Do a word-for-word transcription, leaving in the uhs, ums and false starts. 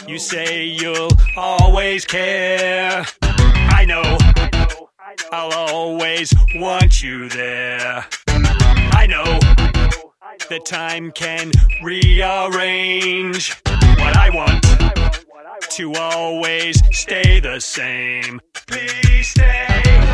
You say you'll always care. I know I'll always want you there. I know that time can rearrange what I want to always stay the same. Please stay.